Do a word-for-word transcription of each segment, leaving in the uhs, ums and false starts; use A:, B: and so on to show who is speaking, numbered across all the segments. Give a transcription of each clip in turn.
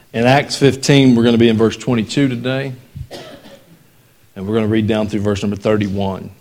A: In Acts fifteen, we're going to be in verse twenty-two today, and we're going to read down through verse number thirty-one.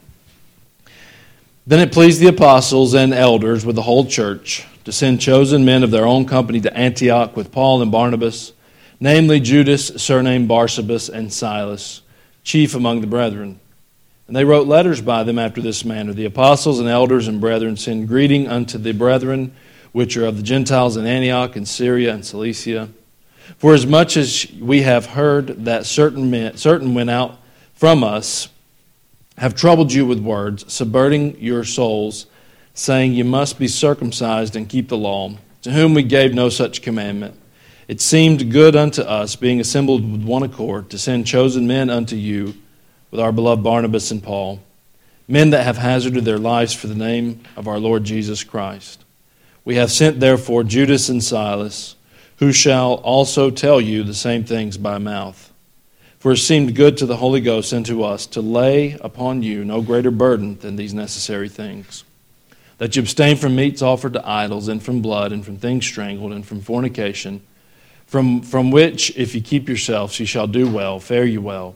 A: Then it pleased the apostles and elders with the whole church to send chosen men of their own company to Antioch with Paul and Barnabas, namely Judas, surnamed Barsabas, and Silas, chief among the brethren. And they wrote letters by them after this manner: The apostles and elders and brethren send greeting unto the brethren which are of the Gentiles in Antioch and Syria and Cilicia. For as much as we have heard that certain men, certain went out from us, have troubled you with words, subverting your souls, saying you must be circumcised and keep the law, to whom we gave no such commandment. It seemed good unto us, being assembled with one accord, to send chosen men unto you, with our beloved Barnabas and Paul, men that have hazarded their lives for the name of our Lord Jesus Christ. We have sent therefore Judas and Silas, who shall also tell you the same things by mouth. For it seemed good to the Holy Ghost and to us to lay upon you no greater burden than these necessary things, that you abstain from meats offered to idols, and from blood, and from things strangled, and from fornication, from, from which, if you keep yourselves, you shall do well, fare you well.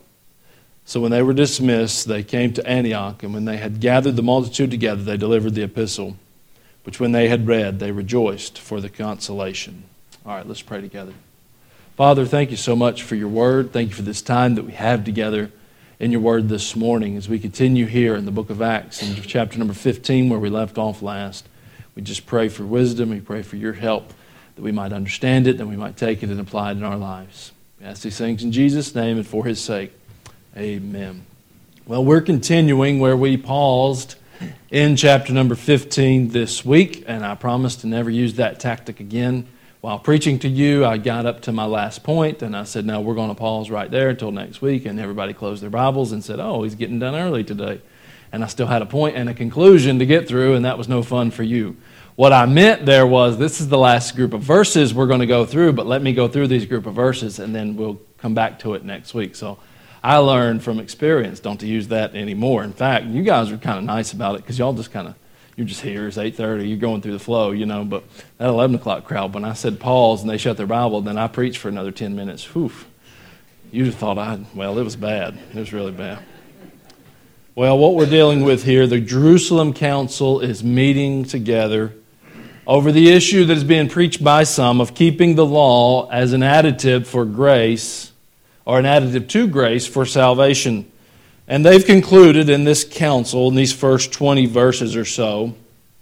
A: So when they were dismissed, they came to Antioch, and when they had gathered the multitude together, they delivered the epistle, which when they had read, they rejoiced for the consolation. All right, let's pray together. Father, thank you so much for your word. Thank you for this time that we have together in your word this morning as we continue here in the book of Acts in chapter number fifteen where we left off last. We just pray for wisdom. We pray for your help that we might understand it, that we might take it and apply it in our lives. We ask these things in Jesus' name and for his sake. Amen. Well, we're continuing where we paused in chapter number fifteen this week, and I promise to never use that tactic again. While preaching to you, I got up to my last point, and I said, no, we're going to pause right there until next week, and everybody closed their Bibles and said, oh, he's getting done early today. And I still had a point and a conclusion to get through, and that was no fun for you. What I meant there was, this is the last group of verses we're going to go through, but let me go through these group of verses, and then we'll come back to it next week. So I learned from experience don't to use that anymore. In fact, you guys are kind of nice about it because y'all just kind of, you're just here. It's eight thirty. You're going through the flow, you know. But that eleven o'clock crowd, when I said pause and they shut their Bible, then I preached for another ten minutes. Whew. You just thought I, well, it was bad. It was really bad. Well, what we're dealing with here, the Jerusalem Council is meeting together over the issue that is being preached by some of keeping the law as an additive for grace, or an additive to grace for salvation. And they've concluded in this council, in these first twenty verses or so,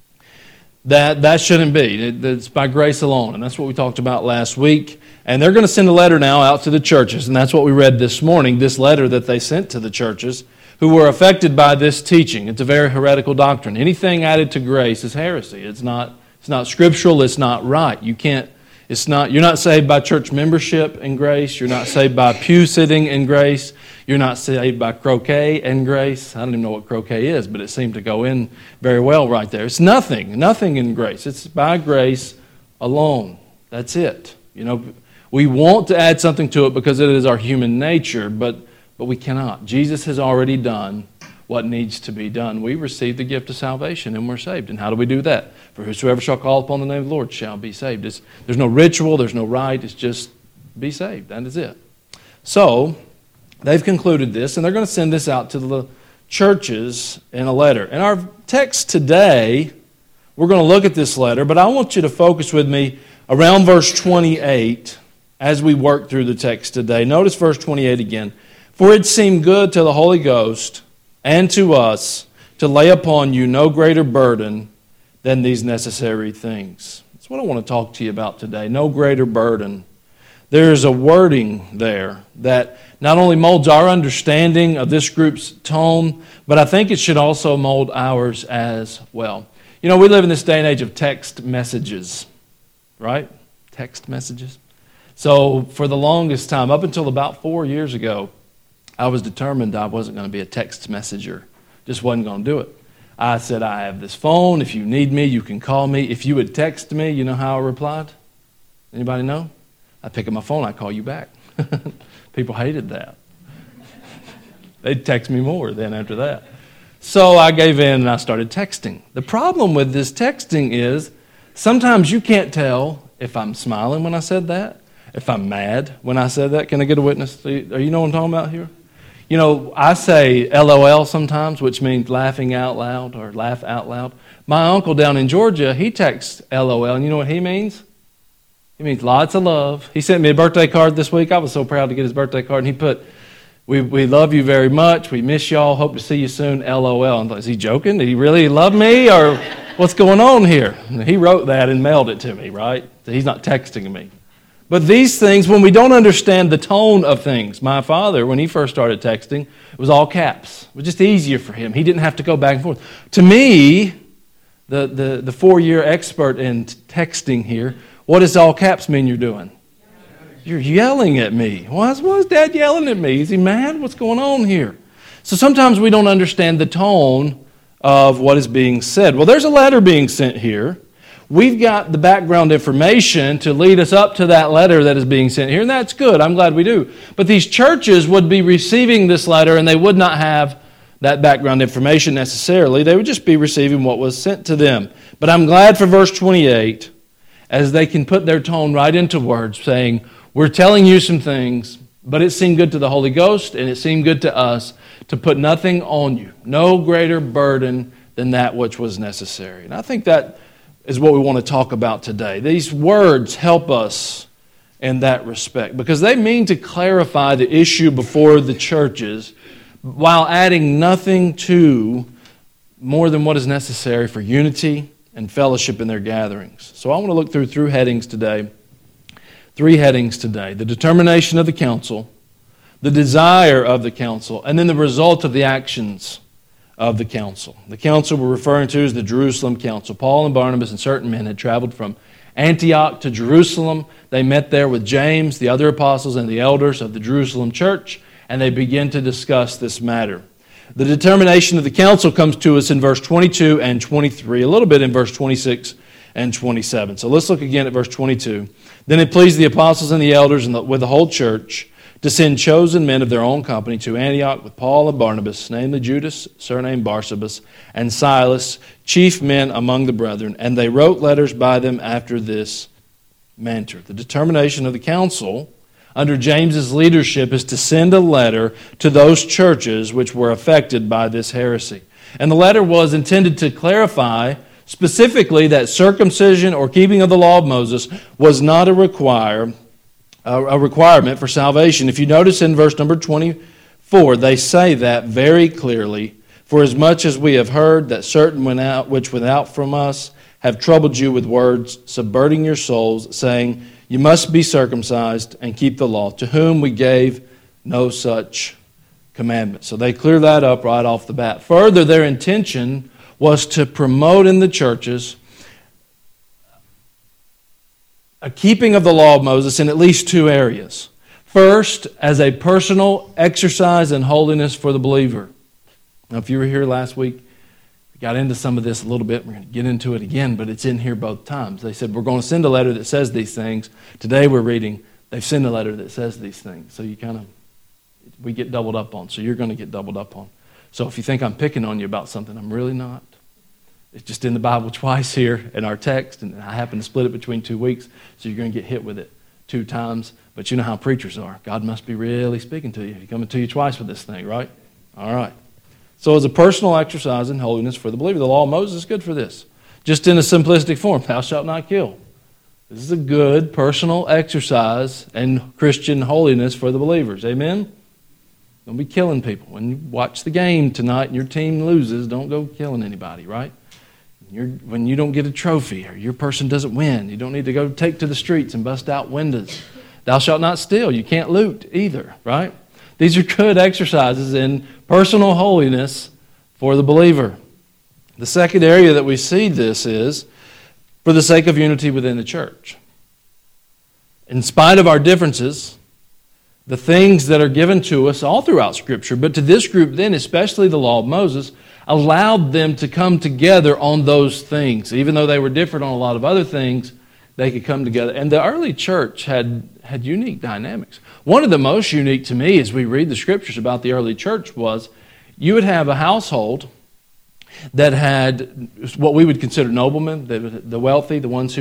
A: that that shouldn't be. It's by grace alone. And that's what we talked about last week. And they're going to send a letter now out to the churches. And that's what we read this morning, this letter that they sent to the churches who were affected by this teaching. It's a very heretical doctrine. Anything added to grace is heresy. It's not, it's not scriptural. It's not right. You can't. It's not. You're not saved by church membership in grace. You're not saved by pew sitting in grace. You're not saved by croquet in grace. I don't even know what croquet is, but it seemed to go in very well right there. It's nothing. Nothing in grace. It's by grace alone. That's it. You know, we want to add something to it because it is our human nature, but but we cannot. Jesus has already done what needs to be done. We receive the gift of salvation and we're saved. And how do we do that? For whosoever shall call upon the name of the Lord shall be saved. It's, there's no ritual, there's no rite, it's just be saved. That is it. So, they've concluded this, and they're going to send this out to the churches in a letter. In our text today, we're going to look at this letter, but I want you to focus with me around verse twenty-eight as we work through the text today. Notice verse twenty-eight again. For it seemed good to the Holy Ghost and to us to lay upon you no greater burden than these necessary things. That's what I want to talk to you about today. No greater burden. There is a wording there that not only molds our understanding of this group's tone, but I think it should also mold ours as well. You know, we live in this day and age of text messages, right? Text messages. So for the longest time, up until about four years ago, I was determined I wasn't going to be a text messenger. Just wasn't going to do it. I said, I have this phone. If you need me, you can call me. If you would text me, you know how I replied? Anybody know? I pick up my phone, I call you back. People hated that. They'd text me more then after that. So I gave in and I started texting. The problem with this texting is sometimes you can't tell if I'm smiling when I said that, if I'm mad when I said that. Can I get a witness? Are you know what I'm talking about here? You know, I say L O L sometimes, which means laughing out loud or laugh out loud. My uncle down in Georgia, he texts L O L, and you know what he means? He means lots of love. He sent me a birthday card this week. I was so proud to get his birthday card, and he put, we we love you very much. We miss y'all. Hope to see you soon, L O L. And I thought, is he joking? Did he really love me, or what's going on here? And he wrote that and mailed it to me, right? So he's not texting me. But these things, when we don't understand the tone of things, my father, when he first started texting, it was all caps. It was just easier for him. He didn't have to go back and forth. To me, the, the, the four-year expert in texting here, what does all caps mean you're doing? You're yelling at me. Why is, why is Dad yelling at me? Is he mad? What's going on here? So sometimes we don't understand the tone of what is being said. Well, there's a letter being sent here. We've got the background information to lead us up to that letter that is being sent here, and that's good. I'm glad we do. But these churches would be receiving this letter, and they would not have that background information necessarily. They would just be receiving what was sent to them. But I'm glad for verse twenty-eight, as they can put their tone right into words, saying, we're telling you some things, but it seemed good to the Holy Ghost, and it seemed good to us to put nothing on you, no greater burden than that which was necessary. And I think that is what we want to talk about today. These words help us in that respect because they mean to clarify the issue before the churches while adding nothing to more than what is necessary for unity and fellowship in their gatherings. So I want to look through three headings today. Three headings today. The determination of the council, the desire of the council, and then the result of the actions of the council. The council we're referring to is the Jerusalem council. Paul and Barnabas and certain men had traveled from Antioch to Jerusalem. They met there with James, the other apostles, and the elders of the Jerusalem church, and they began to discuss this matter. The determination of the council comes to us in verse twenty-two and twenty-three, a little bit in verse twenty-six and twenty-seven. So let's look again at verse twenty-two. Then it pleased the apostles and the elders and the, with the whole church to send chosen men of their own company to Antioch with Paul and Barnabas, namely Judas, surnamed Barsabas, and Silas, chief men among the brethren. And they wrote letters by them after this manner. The determination of the council under James's leadership is to send a letter to those churches which were affected by this heresy. And the letter was intended to clarify specifically that circumcision or keeping of the law of Moses was not a require a requirement for salvation. If you notice in verse number twenty-four, they say that very clearly. For as much as we have heard that certain went out, which went out from us have troubled you with words, subverting your souls, saying, you must be circumcised and keep the law, to whom we gave no such commandment. So they clear that up right off the bat. Further, their intention was to promote in the churches a keeping of the law of Moses in at least two areas. First, as a personal exercise in holiness for the believer. Now, if you were here last week, we got into some of this a little bit. We're going to get into it again, but it's in here both times. They said, we're going to send a letter that says these things. Today we're reading, they've sent a letter that says these things. So you kind of, we get doubled up on. So you're going to get doubled up on. So if you think I'm picking on you about something, I'm really not. It's just in the Bible twice here in our text, and I happen to split it between two weeks, so you're going to get hit with it two times. But you know how preachers are. God must be really speaking to you. He's coming to you twice with this thing, right? All right. So as a personal exercise in holiness for the believer, the law of Moses is good for this. Just in a simplistic form, thou shalt not kill. This is a good personal exercise in Christian holiness for the believers. Amen? Don't be killing people. When you watch the game tonight and your team loses, don't go killing anybody, right? You're, when you don't get a trophy or your person doesn't win, you don't need to go take to the streets and bust out windows. Thou shalt not steal. You can't loot either, right? These are good exercises in personal holiness for the believer. The second area that we see this is for the sake of unity within the church. In spite of our differences, the things that are given to us all throughout Scripture, but to this group then, especially the law of Moses, allowed them to come together on those things. Even though they were different on a lot of other things, they could come together. And the early church had, had unique dynamics. One of the most unique to me as we read the Scriptures about the early church was you would have a household that had what we would consider noblemen, the, the wealthy, the ones who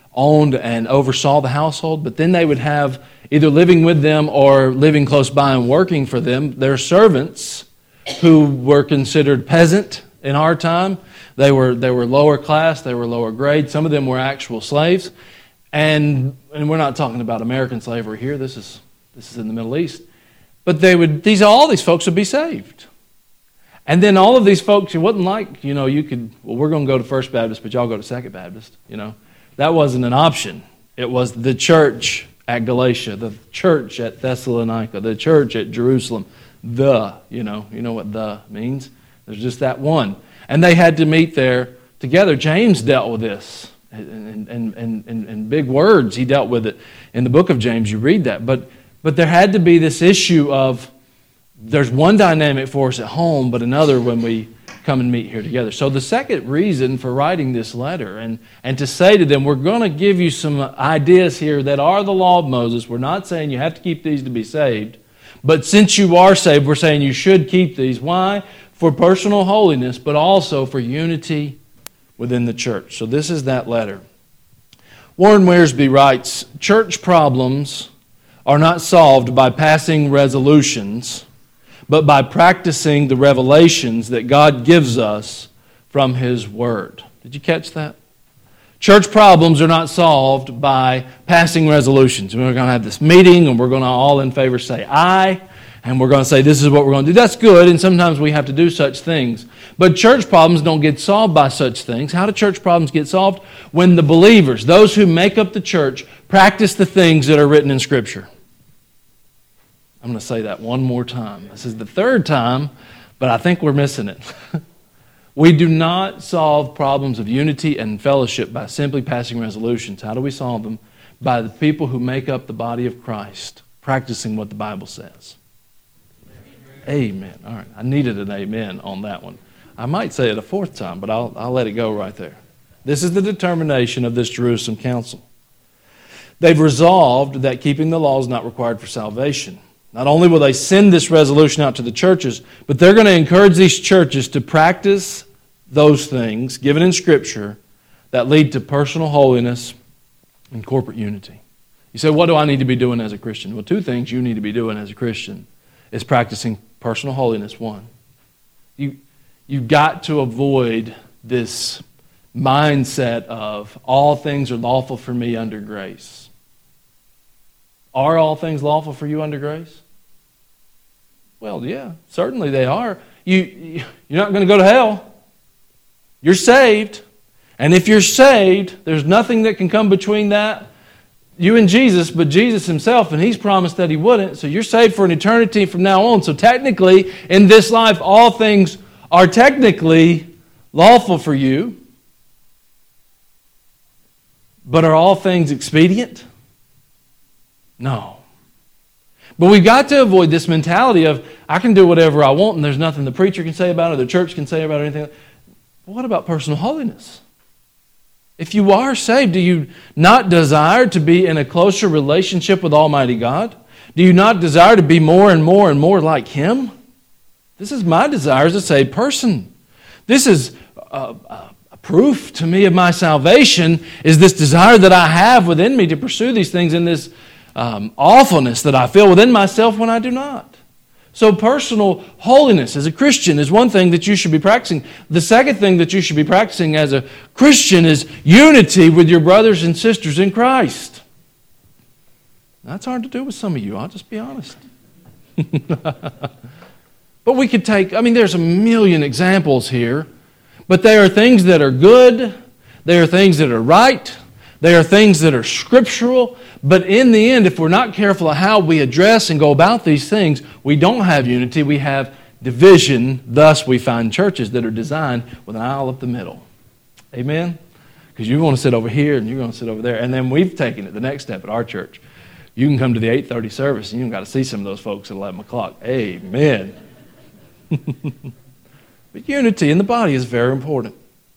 A: owned and oversaw the household, but then they would have either living with them or living close by and working for them their servants, who were considered peasant in our time. They were they were lower class, they were lower grade. Some of them were actual slaves. And and we're not talking about American slavery here. This is this is in the Middle East. But they would these all these folks would be saved. And then all of these folks, it wasn't like, you know, you could, well, we're going to go to First Baptist, but y'all go to Second Baptist, you know. That wasn't an option. It was the church at Galatia, the church at Thessalonica, the church at Jerusalem. The, you know, you know what the means? There's just that one. And they had to meet there together. James dealt with this in, in, in, in, in big words. He dealt with it in the book of James. You read that. But, but there had to be this issue of there's one dynamic for us at home, but another when we come and meet here together. So the second reason for writing this letter and, and to say to them, we're going to give you some ideas here that are the law of Moses. We're not saying you have to keep these to be saved. But since you are saved, we're saying you should keep these. Why? For personal holiness, but also for unity within the church. So this is that letter. Warren Wiersbe writes, church problems are not solved by passing resolutions, but by practicing the revelations that God gives us from His Word. Did you catch that? Church problems are not solved by passing resolutions. We're going to have this meeting and we're going to all in favor say aye, and we're going to say this is what we're going to do. That's good, and sometimes we have to do such things. But church problems don't get solved by such things. How do church problems get solved? When the believers, those who make up the church, practice the things that are written in Scripture. I'm going to say that one more time. This is the third time, but I think we're missing it. We do not solve problems of unity and fellowship by simply passing resolutions. How do we solve them? By the people who make up the body of Christ, practicing what the Bible says. Amen. All right. I needed an amen on that one. I might say it a fourth time, but I'll, I'll let it go right there. This is the determination of this Jerusalem council. They've resolved that keeping the law is not required for salvation. Not only will they send this resolution out to the churches, but they're going to encourage these churches to practice those things given in Scripture that lead to personal holiness and corporate unity. You say, what do I need to be doing as a Christian? Well, two things you need to be doing as a Christian is practicing personal holiness, one. You, you've got to avoid this mindset of all things are lawful for me under grace. Are all things lawful for you under grace? Well, yeah, certainly they are. You, you're not going to go to hell. You're saved. And if you're saved, there's nothing that can come between that, you and Jesus, but Jesus Himself, and He's promised that He wouldn't. So you're saved for an eternity from now on. So technically, in this life, all things are technically lawful for you. But are all things expedient? No. But we've got to avoid this mentality of, I can do whatever I want and there's nothing the preacher can say about it or the church can say about it or anything. But what about personal holiness? If you are saved, do you not desire to be in a closer relationship with Almighty God? Do you not desire to be more and more and more like Him? This is my desire as a saved person. This is a, a, a proof to me of my salvation, is this desire that I have within me to pursue these things in this Um, awfulness that I feel within myself when I do not. So personal holiness as a Christian is one thing that you should be practicing. The second thing that you should be practicing as a Christian is unity with your brothers and sisters in Christ. That's hard to do with some of you, I'll just be honest. But we could take, I mean, there's a million examples here, but they are things that are good, they are things that are right, they are things that are scriptural. But in the end, if we're not careful of how we address and go about these things, we don't have unity, we have division. Thus, we find churches that are designed with an aisle up the middle. Amen? Because you want to sit over here and you're going to sit over there. And then we've taken it the next step at our church. You can come to the eight thirty service and you got to see some of those folks at eleven o'clock. Amen. But unity in the body is very important.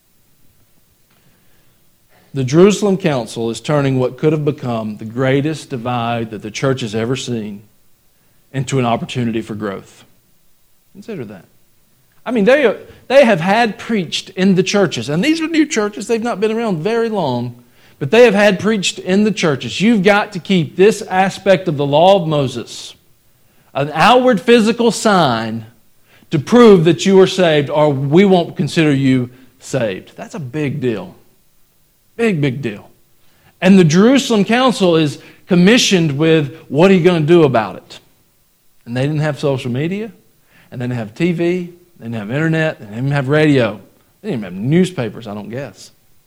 A: The Jerusalem Council is turning what could have become the greatest divide that the church has ever seen into an opportunity for growth. Consider that. I mean, they they have had preached in the churches, and these are new churches. They've not been around very long, but they have had preached in the churches. You've got to keep this aspect of the law of Moses, an outward physical sign to prove that you are saved, or we won't consider you saved. That's a big deal. Big, big deal. And the Jerusalem Council is commissioned with, what are you going to do about it? And they didn't have social media, and they didn't have T V, they didn't have internet, they didn't even have radio. They didn't even have newspapers, I don't guess.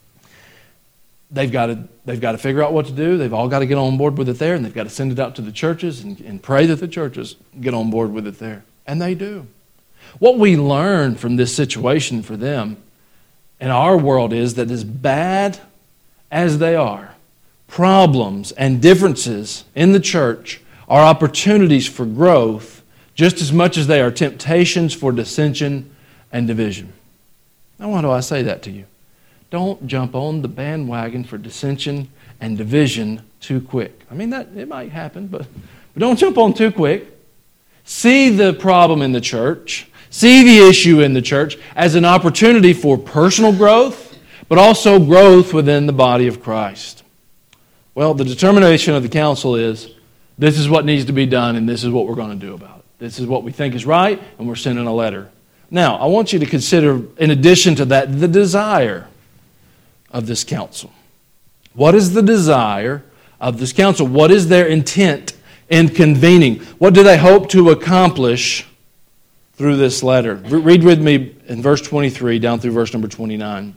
A: They've got to, they've got to figure out what to do. They've all got to get on board with it there, and they've got to send it out to the churches and, and pray that the churches get on board with it there. And they do. What we learn from this situation for them in our world is that as bad as they are, problems and differences in the church are opportunities for growth just as much as they are temptations for dissension and division. Now, why do I say that to you? Don't jump on the bandwagon for dissension and division too quick. I mean, that it might happen, but, but don't jump on too quick. See the problem in the church, see the issue in the church as an opportunity for personal growth, but also growth within the body of Christ. Well, the determination of the council is, this is what needs to be done, and this is what we're going to do about it. This is what we think is right, and we're sending a letter. Now, I want you to consider, in addition to that, the desire of this council. What is the desire of this council? What is their intent in convening? What do they hope to accomplish through this letter? Read with me in verse twenty-three down through verse number twenty-nine.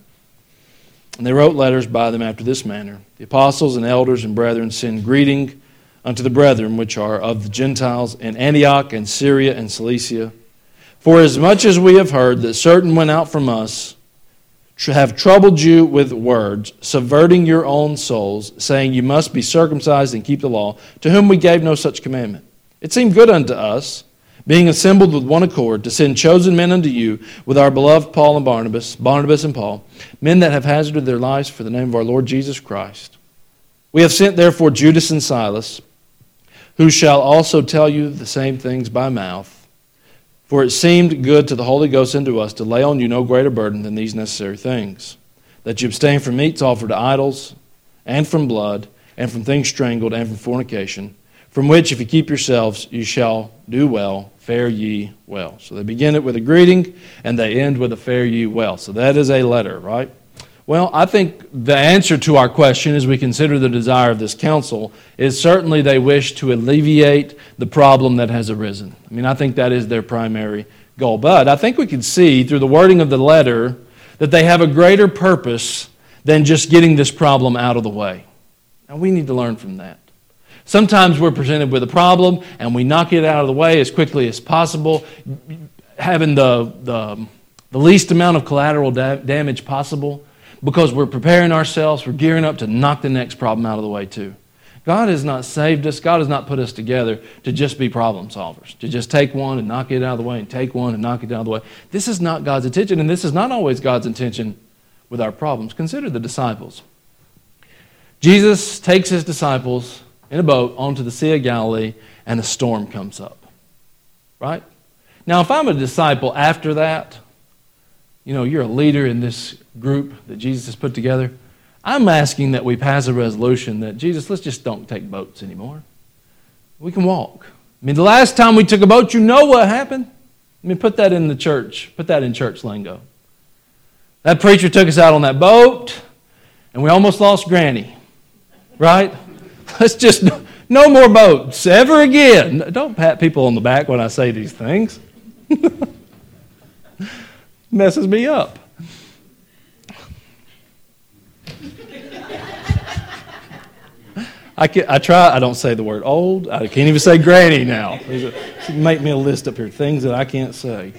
A: And they wrote letters by them after this manner. The apostles and elders and brethren send greeting unto the brethren which are of the Gentiles in Antioch and Syria and Cilicia. For as much as we have heard that certain went out from us, have troubled you with words, subverting your own souls, saying you must be circumcised and keep the law, to whom we gave no such commandment. It seemed good unto us, being assembled with one accord, to send chosen men unto you with our beloved Paul and Barnabas, Barnabas and Paul, men that have hazarded their lives for the name of our Lord Jesus Christ. We have sent therefore Judas and Silas, who shall also tell you the same things by mouth. For it seemed good to the Holy Ghost and to us to lay on you no greater burden than these necessary things, that you abstain from meats offered to idols, and from blood, and from things strangled, and from fornication, from which if you keep yourselves, you shall do well, fare ye well. So they begin it with a greeting, and they end with a fare ye well. So that is a letter, right? Well, I think the answer to our question as we consider the desire of this council is certainly they wish to alleviate the problem that has arisen. I mean, I think that is their primary goal. But I think we can see through the wording of the letter that they have a greater purpose than just getting this problem out of the way. Now, we need to learn from that. Sometimes we're presented with a problem and we knock it out of the way as quickly as possible, having the, the, the least amount of collateral da- damage possible. Because we're preparing ourselves, we're gearing up to knock the next problem out of the way too. God has not saved us, God has not put us together to just be problem solvers, to just take one and knock it out of the way and take one and knock it out of the way. This is not God's intention, and this is not always God's intention with our problems. Consider the disciples. Jesus takes his disciples in a boat onto the Sea of Galilee, and a storm comes up. Right? Now, if I'm a disciple after that, you know, you're a leader in this group that Jesus has put together, I'm asking that we pass a resolution that, Jesus, let's just don't take boats anymore. We can walk. I mean, the last time we took a boat, you know what happened? I mean, put that in the church. Put that in church lingo. That preacher took us out on that boat, and we almost lost Granny. Right? Let's just, no more boats ever again. Don't pat people on the back when I say these things. Messes me up. I, can, I try, I don't say the word old. I can't even say granny now. A, make me a list up here, things that I can't say.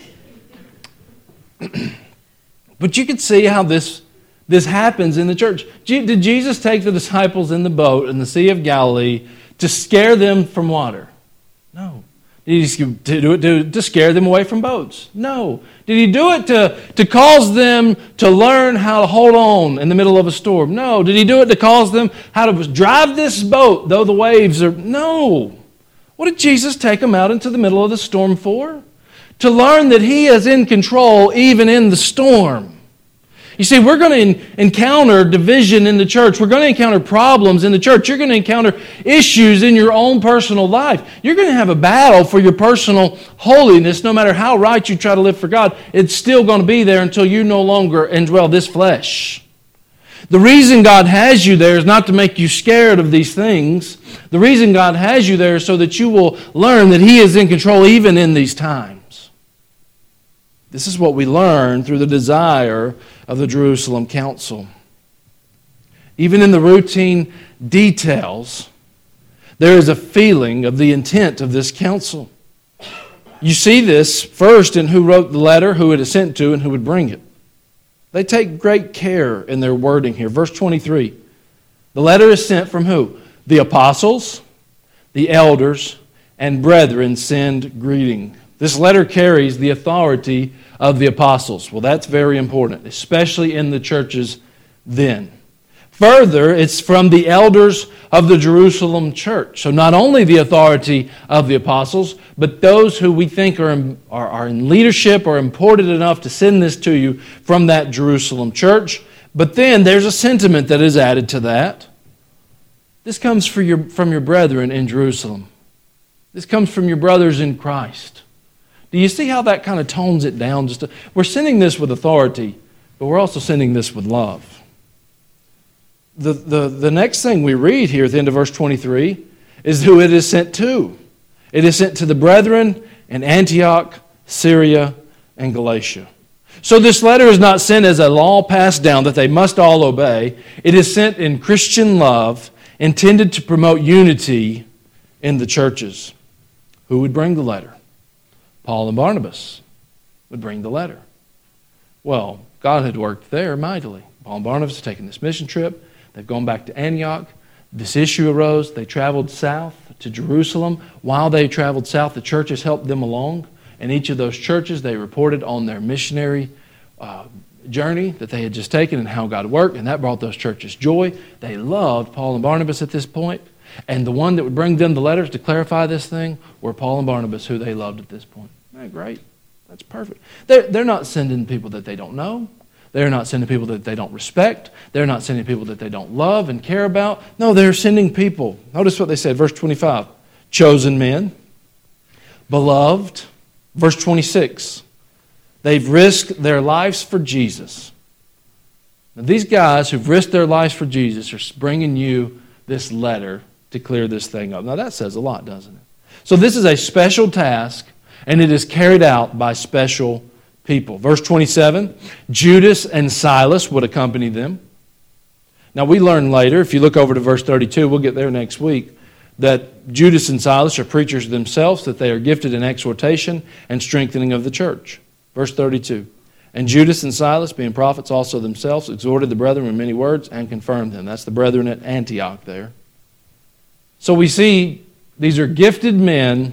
A: But you can see how this, this happens in the church. Did Jesus take the disciples in the boat in the Sea of Galilee to scare them from water? No. Did he do it to, to scare them away from boats? No. Did he do it to, to cause them to learn how to hold on in the middle of a storm? No. Did he do it to cause them how to drive this boat though the waves are... No. What did Jesus take them out into the middle of the storm for? To learn that he is in control even in the storm. You see, we're going to encounter division in the church. We're going to encounter problems in the church. You're going to encounter issues in your own personal life. You're going to have a battle for your personal holiness. No matter how right you try to live for God, it's still going to be there until you no longer indwell this flesh. The reason God has you there is not to make you scared of these things. The reason God has you there is so that you will learn that He is in control even in these times. This is what we learn through the desire of the Jerusalem Council. Even in the routine details, there is a feeling of the intent of this council. You see this first in who wrote the letter, who it is sent to, and who would bring it. They take great care in their wording here. Verse twenty-three. The letter is sent from who? The apostles, the elders, and brethren send greeting. This letter carries the authority of the apostles. Well, that's very important, especially in the churches then. Further, it's from the elders of the Jerusalem church. So not only the authority of the apostles, but those who we think are in, are, are in leadership or important enough to send this to you from that Jerusalem church. But then there's a sentiment that is added to that. This comes for your, from your brethren in Jerusalem. This comes from your brothers in Christ. Do you see how that kind of tones it down? Just a, we're sending this with authority, but we're also sending this with love. The, the, the next thing we read here at the end of verse twenty-three is who it is sent to. It is sent to the brethren in Antioch, Syria, and Galatia. So this letter is not sent as a law passed down that they must all obey. It is sent in Christian love, intended to promote unity in the churches. Who would bring the letter? Paul and Barnabas would bring the letter. Well, God had worked there mightily. Paul and Barnabas had taken this mission trip. They've gone back to Antioch. This issue arose. They traveled south to Jerusalem. While they traveled south, the churches helped them along. In each of those churches, they reported on their missionary uh, journey that they had just taken and how God worked, and that brought those churches joy. They loved Paul and Barnabas at this point, and the one that would bring them the letters to clarify this thing were Paul and Barnabas, who they loved at this point. Isn't that great? That's perfect. They're, they're not sending people that they don't know. They're not sending people that they don't respect. They're not sending people that they don't love and care about. No, they're sending people. Notice what they said, verse twenty-five. Chosen men, beloved. Verse twenty-six. They've risked their lives for Jesus. Now, these guys who've risked their lives for Jesus are bringing you this letter to clear this thing up. Now, that says a lot, doesn't it? So this is a special task, and it is carried out by special people. Verse twenty-seven, Judas and Silas would accompany them. Now we learn later, if you look over to verse thirty-two, we'll get there next week, that Judas and Silas are preachers themselves, that they are gifted in exhortation and strengthening of the church. Verse thirty-two, and Judas and Silas, being prophets also themselves, exhorted the brethren with many words and confirmed them. That's the brethren at Antioch there. So we see these are gifted men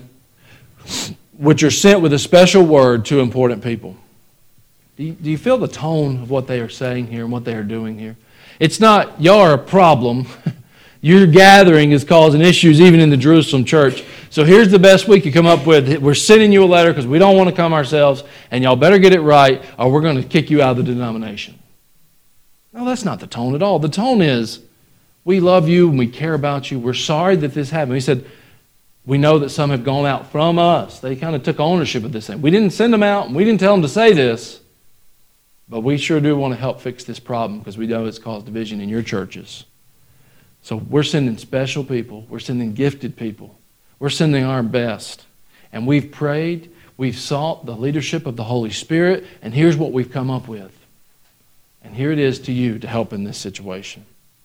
A: which are sent with a special word to important people. Do you, do you feel the tone of what they are saying here and what they are doing here? It's not, y'all are a problem. Your gathering is causing issues even in the Jerusalem church. So here's the best we can come up with. We're sending you a letter because we don't want to come ourselves, and y'all better get it right or we're going to kick you out of the denomination. No, that's not the tone at all. The tone is, we love you and we care about you. We're sorry that this happened. He said, we know that some have gone out from us. They kind of took ownership of this thing. We didn't send them out, and we didn't tell them to say this, but we sure do want to help fix this problem because we know it's caused division in your churches. So we're sending special people. We're sending gifted people. We're sending our best. And we've prayed. We've sought the leadership of the Holy Spirit, and here's what we've come up with. And here it is to you to help in this situation.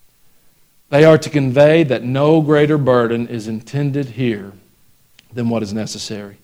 A: They are to convey that no greater burden is intended here than what is necessary.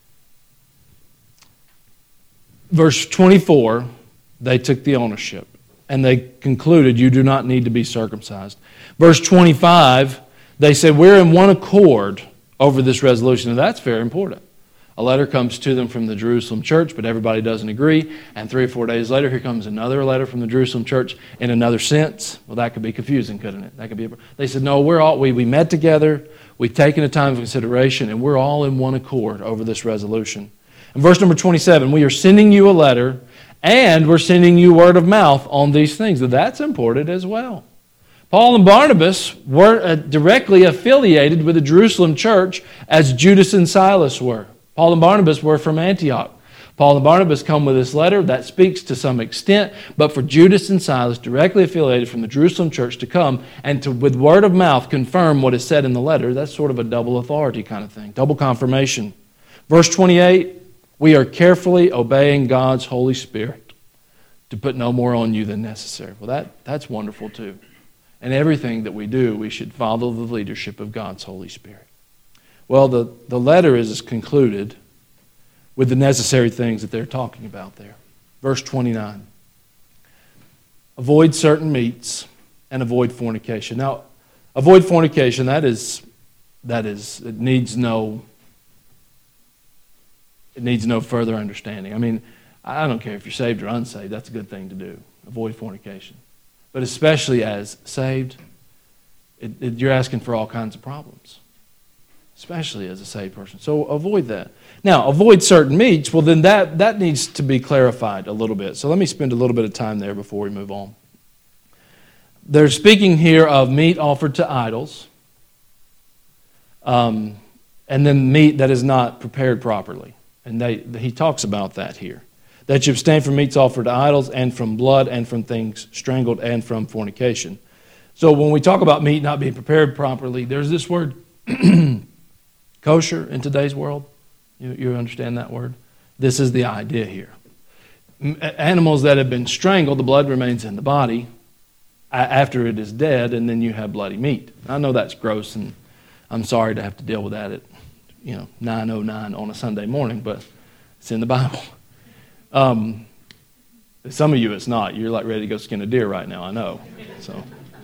A: Verse twenty-four, they took the ownership, and they concluded, you do not need to be circumcised. Verse twenty-five, they said, we're in one accord over this resolution, and that's very important. A letter comes to them from the Jerusalem church, but everybody doesn't agree. And three or four days later, here comes another letter from the Jerusalem church in another sense. Well, that could be confusing, couldn't it? That could be. A, they said, no, we're all we we met together. We've taken a time of consideration, and we're all in one accord over this resolution. In verse number twenty-seven, we are sending you a letter And we're sending you word of mouth on these things. So that's important as well. Paul and Barnabas weren't directly affiliated with the Jerusalem church as Judas and Silas were. Paul and Barnabas were from Antioch. Paul and Barnabas come with this letter. That speaks to some extent. But for Judas and Silas, directly affiliated from the Jerusalem church, to come and to, with word of mouth, confirm what is said in the letter, that's sort of a double authority kind of thing, double confirmation. Verse twenty-eight, we are carefully obeying God's Holy Spirit to put no more on you than necessary. Well, that, that's wonderful too. And everything that we do, we should follow the leadership of God's Holy Spirit. Well, the, the letter is concluded with the necessary things that they're talking about there. Verse twenty-nine. Avoid certain meats and avoid fornication. Now, avoid fornication, that is, that is, it needs no, it needs no further understanding. I mean, I don't care if you're saved or unsaved, that's a good thing to do. Avoid fornication. But especially as saved, it, it, you're asking for all kinds of problems. Especially as a saved person. So avoid that. Now, avoid certain meats, well then that, that needs to be clarified a little bit. So let me spend a little bit of time there before we move on. They're speaking here of meat offered to idols, um, and then meat that is not prepared properly. And they, he talks about that here. That you abstain from meats offered to idols, and from blood, and from things strangled, and from fornication. So when we talk about meat not being prepared properly, there's this word kosher in today's world. You, you understand that word? This is the idea here. Animals that have been strangled, the blood remains in the body after it is dead, and then you have bloody meat. I know that's gross, and I'm sorry to have to deal with that at you know nine oh nine on a Sunday morning, but it's in the Bible. Um, some of you it's not. You're like ready to go skin a deer right now, I know. So.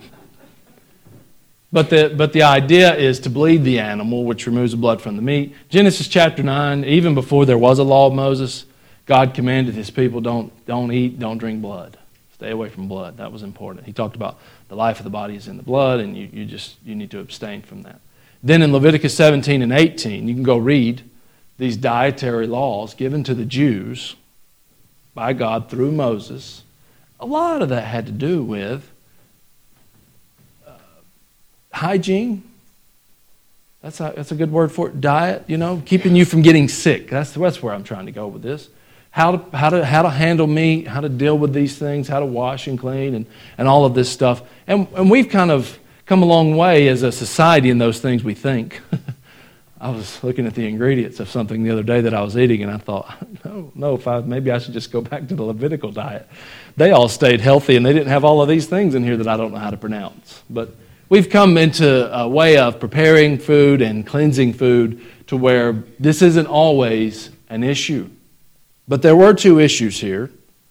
A: But the, but the idea is to bleed the animal, which removes the blood from the meat. Genesis chapter nine, even before there was a law of Moses, God commanded his people, don't, don't eat, don't drink blood. Stay away from blood. That was important. He talked about the life of the body is in the blood, and you, you just you need to abstain from that. Then in Leviticus seventeen and eighteen, you can go read these dietary laws given to the Jews by God through Moses. A lot of that had to do with hygiene. That's a, that's a good word for it. Diet, you know, keeping you from getting sick. That's, that's where I'm trying to go with this. How to, how to, how to handle meat, how to deal with these things, how to wash and clean, and, and all of this stuff. And, and we've kind of come a long way as a society in those things we think. I was looking at the ingredients of something the other day that I was eating, and I thought, no, no, if I, maybe I should just go back to the Levitical diet. They all stayed healthy, and they didn't have all of these things in here that I don't know how to pronounce. But we've come into a way of preparing food and cleansing food to where this isn't always an issue. But there were two issues here.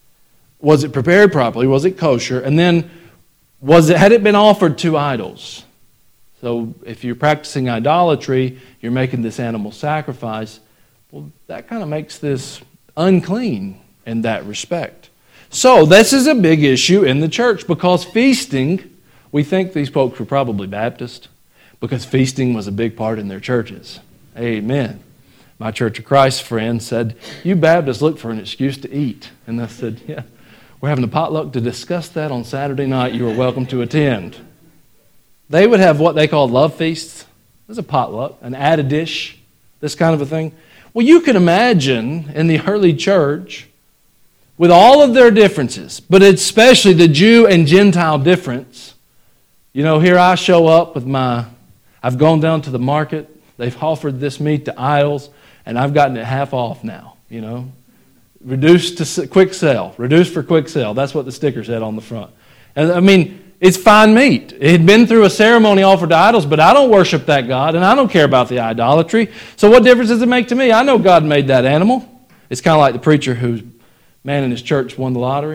A: Was it prepared properly? Was it kosher? And then, was it had it been offered to idols? So if you're practicing idolatry, you're making this animal sacrifice, well, that kind of makes this unclean in that respect. So this is a big issue in the church because feasting, we think these folks were probably Baptist because feasting was a big part in their churches. Amen. My Church of Christ friend said, you Baptists look for an excuse to eat. And I said, yeah, we're having a potluck to discuss that on Saturday night. You are welcome to attend. They would have what they call love feasts. There's a potluck, an add-a dish, this kind of a thing. Well, you can imagine in the early church, with all of their differences, but especially the Jew and Gentile difference. You know, here I show up with my, I've gone down to the market, they've offered this meat to idols, and I've gotten it half off now, you know. Reduced to quick sale, reduced for quick sale. That's what the sticker said on the front. And I mean, it's fine meat. It had been through a ceremony offered to idols, but I don't worship that God, and I don't care about the idolatry. So what difference does it make to me? I know God made that animal. It's kind of like the preacher whose man in his church won the lottery,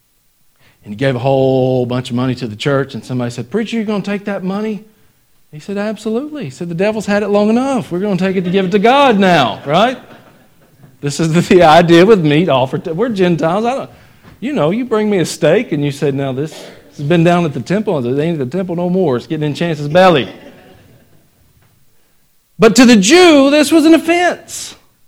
A: and he gave a whole bunch of money to the church, and somebody said, preacher, you're going to take that money? He said, absolutely. He said, the devil's had it long enough. We're going to take it to give it to God now, right? This is the, the idea with meat offered to, we're Gentiles. I don't, you know, you bring me a steak, and you say, now this... It's been down at the temple, and it ain't at the temple no more. It's getting in Chance's belly. But to the Jew, this was an offense.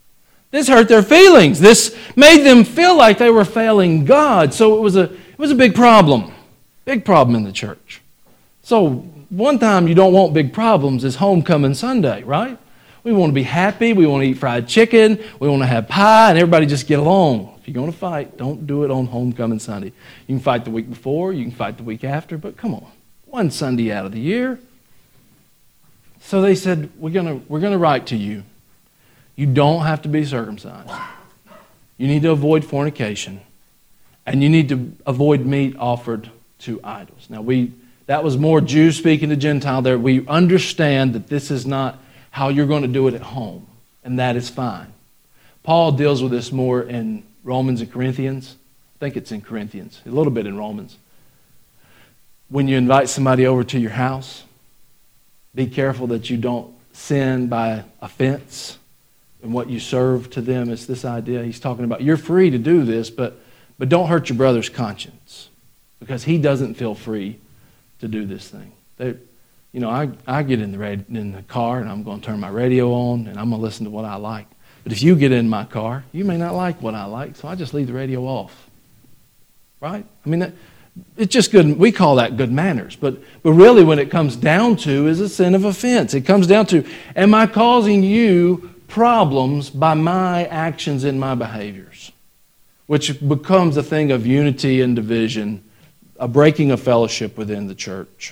A: This hurt their feelings. This made them feel like they were failing God. So it was a, it was a big problem. Big problem in the church. So one time you don't want big problems is homecoming Sunday, right? We want to be happy. We want to eat fried chicken. We want to have pie, and everybody just get along. If you're going to fight, don't do it on homecoming Sunday. You can fight the week before. You can fight the week after. But come on, one Sunday out of the year. So they said, we're going to, we're going to write to you. You don't have to be circumcised. You need to avoid fornication. And you need to avoid meat offered to idols. Now, we that was more Jew speaking to Gentile there. We understand that this is not how you're going to do it at home, and that is fine. Paul deals with this more in Romans and Corinthians. I think it's in Corinthians, a little bit in Romans. When you invite somebody over to your house, be careful that you don't sin by offense. And what you serve to them is this idea. He's talking about you're free to do this, but, but don't hurt your brother's conscience because he doesn't feel free to do this thing. They, you know, I, I get in the, radio, in the car and I'm going to turn my radio on and I'm going to listen to what I like. But if you get in my car, you may not like what I like, so I just leave the radio off. Right? I mean, that, it's just good. We call that good manners. But, but really what it comes down to is a sin of offense. It comes down to, am I causing you problems by my actions and my behaviors? Which becomes a thing of unity and division, a breaking of fellowship within the church.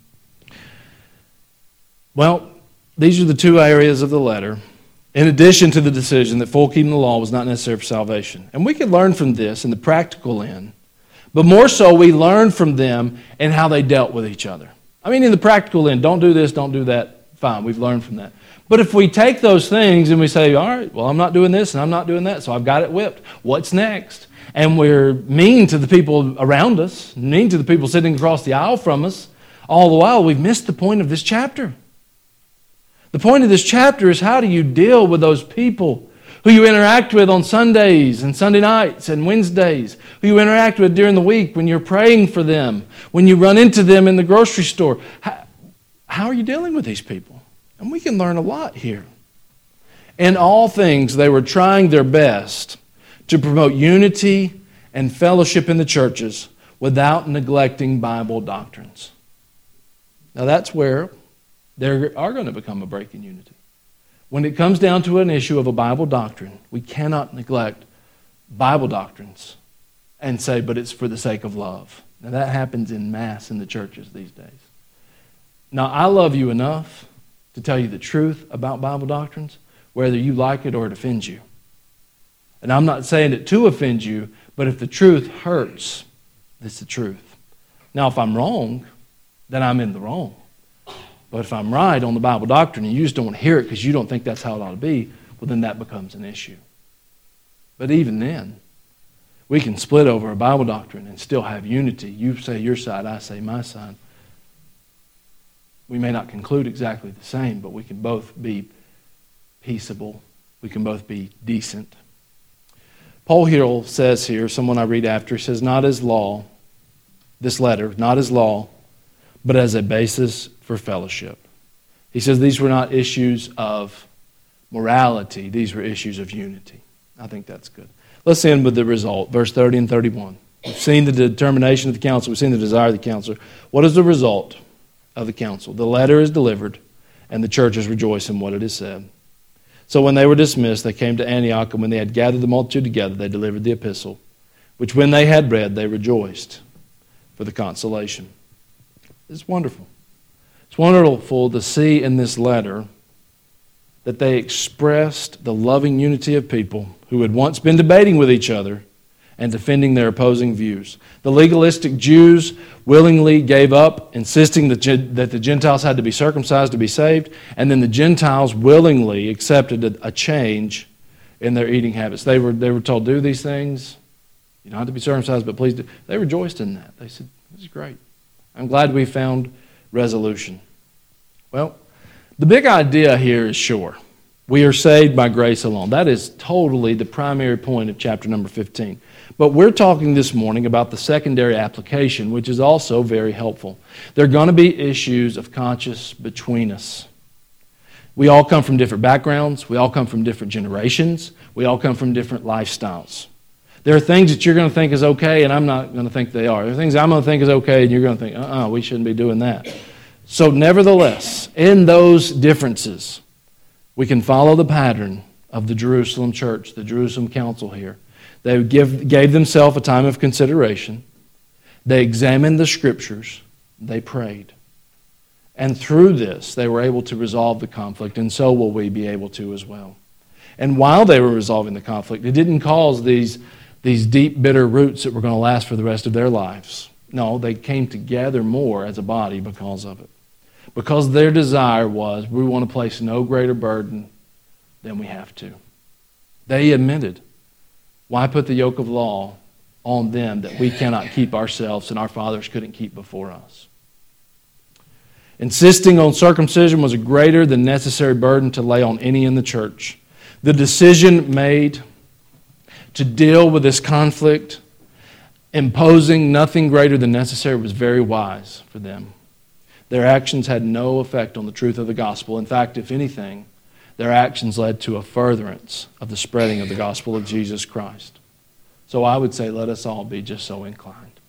A: Well, these are the two areas of the letter, in addition to the decision that full keeping the law was not necessary for salvation. And we can learn from this in the practical end, but more so we learn from them in how they dealt with each other. I mean, in the practical end, don't do this, don't do that, fine, we've learned from that. But if we take those things and we say, all right, well, I'm not doing this and I'm not doing that, so I've got it whipped. What's next? And we're mean to the people around us, mean to the people sitting across the aisle from us, all the while we've missed the point of this chapter. The point of this chapter is how do you deal with those people who you interact with on Sundays and Sunday nights and Wednesdays, who you interact with during the week when you're praying for them, when you run into them in the grocery store. How, how are you dealing with these people? And we can learn a lot here. In all things, they were trying their best to promote unity and fellowship in the churches without neglecting Bible doctrines. Now that's where there are going to become a break in unity. When it comes down to an issue of a Bible doctrine, we cannot neglect Bible doctrines and say, but it's for the sake of love. Now that happens in mass in the churches these days. Now I love you enough to tell you the truth about Bible doctrines, whether you like it or it offends you. And I'm not saying it to offend you, but if the truth hurts, it's the truth. Now if I'm wrong, then I'm in the wrong. But if I'm right on the Bible doctrine and you just don't want to hear it because you don't think that's how it ought to be, well, then that becomes an issue. But even then, we can split over a Bible doctrine and still have unity. You say your side, I say my side. We may not conclude exactly the same, but we can both be peaceable. We can both be decent. Paul Hill says here, someone I read after, says, not as law, this letter, not as law, but as a basis for fellowship. He says these were not issues of morality, these were issues of unity. I think that's good. Let's end with the result, verse thirty and thirty-one. We've seen the determination of the council, we've seen the desire of the council. What is the result of the council? The letter is delivered, and the churches rejoice in what it is said. So when they were dismissed, they came to Antioch, and when they had gathered the multitude together, they delivered the epistle, which when they had read, they rejoiced for the consolation. It's wonderful. It's wonderful to see in this letter that they expressed the loving unity of people who had once been debating with each other and defending their opposing views. The legalistic Jews willingly gave up, insisting that, that the Gentiles had to be circumcised to be saved, and then the Gentiles willingly accepted a, a change in their eating habits. They were, they were told, do these things. You don't have to be circumcised, but please do. They rejoiced in that. They said, this is great. I'm glad we found resolution. Well, the big idea here is sure. We are saved by grace alone. That is totally the primary point of chapter number fifteen. But we're talking this morning about the secondary application, which is also very helpful. There are going to be issues of conscience between us. We all come from different backgrounds. We all come from different generations. We all come from different lifestyles. There are things that you're going to think is okay, and I'm not going to think they are. There are things I'm going to think is okay, and you're going to think, uh-uh, we shouldn't be doing that. So nevertheless, in those differences, we can follow the pattern of the Jerusalem church, the Jerusalem council here. They give, gave themselves a time of consideration. They examined the Scriptures. They prayed. And through this, they were able to resolve the conflict, and so will we be able to as well. And while they were resolving the conflict, it didn't cause these, these deep, bitter roots that were going to last for the rest of their lives. No, they came together more as a body because of it. Because their desire was, we want to place no greater burden than we have to. They admitted, why put the yoke of law on them that we cannot keep ourselves and our fathers couldn't keep before us? Insisting on circumcision was a greater than necessary burden to lay on any in the church. The decision made to deal with this conflict, imposing nothing greater than necessary, was very wise for them. Their actions had no effect on the truth of the gospel. In fact, if anything, their actions led to a furtherance of the spreading of the gospel of Jesus Christ. So I would say let us all be just so inclined.